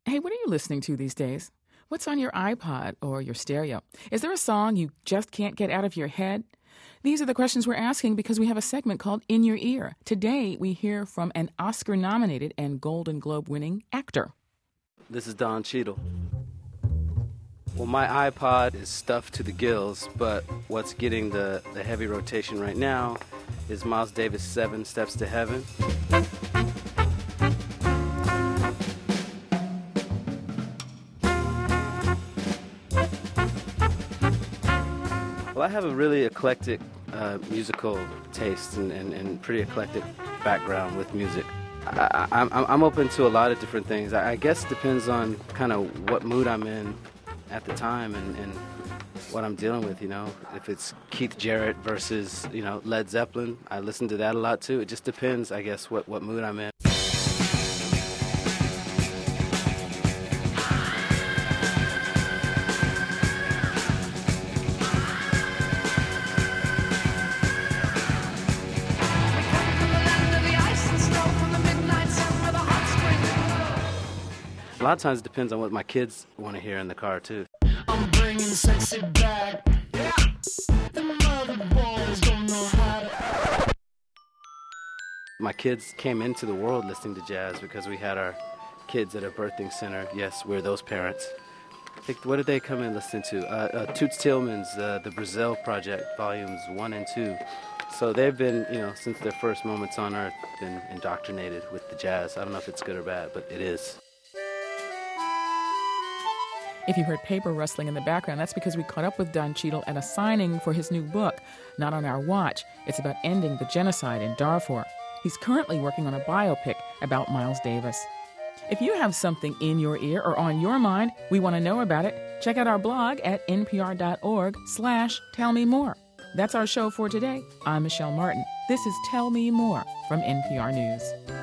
Hey, what are you listening to these days? What's on your iPod or your stereo? Is there a song you just can't get out of your head? These are the questions we're asking because we have a segment called In Your Ear. Today, we hear from an Oscar-nominated and Golden Globe-winning actor. This is Don Cheadle. Well, my iPod is stuffed to the gills, but what's getting the heavy rotation right now is Miles Davis' 7 Steps to Heaven. Well, I have a really eclectic musical taste and pretty eclectic background with music. I'm open to a lot of different things. I guess it depends on kind of what mood I'm in at the time and what I'm dealing with, you know. If it's Keith Jarrett versus, Led Zeppelin, I listen to that a lot too. It just depends, I guess, what mood I'm in. A lot of times it depends on what my kids want to hear in the car, too. I'm bringing sexy back. Yeah. The mother boys don't know how to... My kids came into the world listening to jazz because we had our kids at a birthing center. Yes, we're those parents. I think, what did they come in listening to? Toots Thielemans, the Brazil Project, volumes 1 and 2. So they've been, since their first moments on earth, been indoctrinated with the jazz. I don't know if it's good or bad, but it is. If you heard paper rustling in the background, that's because we caught up with Don Cheadle at a signing for his new book, Not on Our Watch. It's about ending the genocide in Darfur. He's currently working on a biopic about Miles Davis. If you have something in your ear or on your mind, we want to know about it. Check out our blog at npr.org/tellmemore. That's our show for today. I'm Michelle Martin. This is Tell Me More from NPR News.